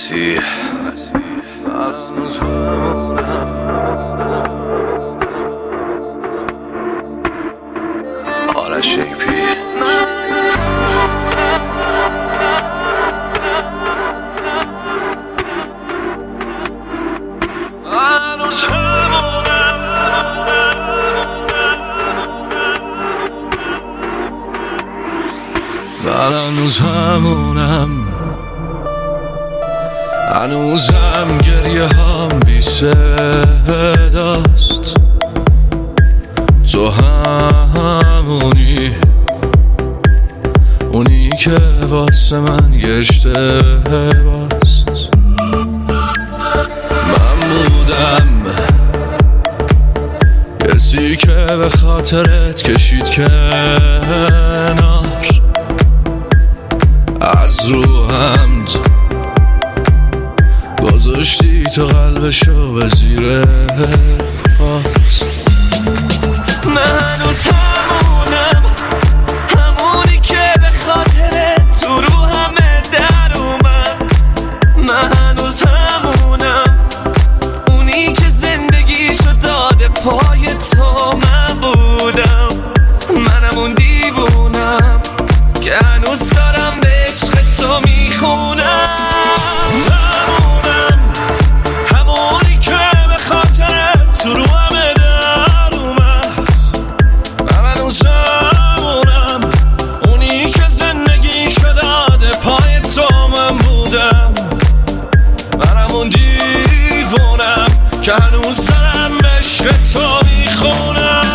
مسیح آرش شیپی من هنوز همونم، هنوزم گریه هم بی صداست. تو همونی، اونی که واسه من گشته باست. من بودم کسی که به خاطرت کشید کنار، از رو حمد گذاشتی تو قلبشو به زیر پات. من هنوز همونم، همونی که به خاطرت تو رو همه در اومد. من هنوز همونم، اونی که زندگیشو داده پای تو. من بودم، منم اون دیوونم که هنوز دارم به عشق تو میخونم. همونم، همونی که به خاطرت تو رو همه در اومد. من هنوز همونم، اونی که زندگیشو داده پای تو. من بودم، منم اون دیوونم که هنوز دارم به عشق تو میخونم.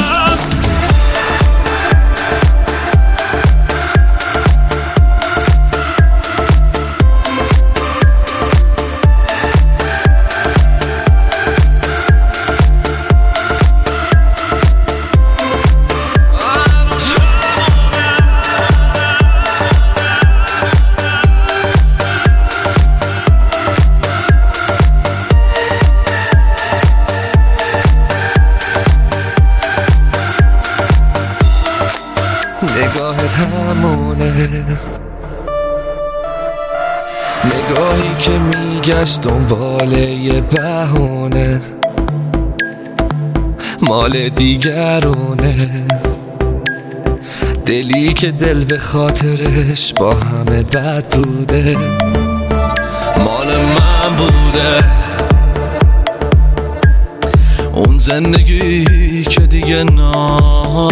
نگاهت همونه، نگاهی که میگشت دنبال یه بهونه، مال دیگرونه. دلی که دل به خاطرش با همه بد بوده، مال من بوده. اون زندگی که دیگه